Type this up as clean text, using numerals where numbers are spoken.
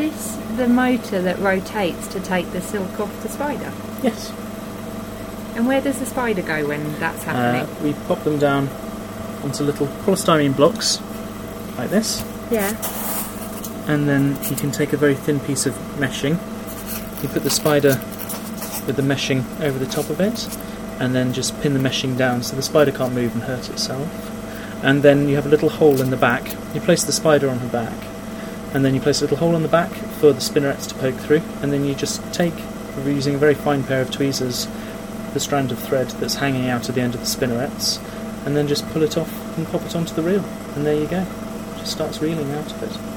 this the motor that rotates to take the silk off the spider? Yes. And where does the spider go when that's happening? We pop them down onto little polystyrene blocks, like this. Yeah. And then you can take a very thin piece of meshing. You put the spider with the meshing over the top of it, and then just pin the meshing down so the spider can't move and hurt itself. And then you have a little hole in the back. You place the spider on her back, and then you place a little hole in the back for the spinnerets to poke through, and then you just take, using a very fine pair of tweezers, the strand of thread that's hanging out at the end of the spinnerets, and then just pull it off and pop it onto the reel, and there you go. It just starts reeling out of it.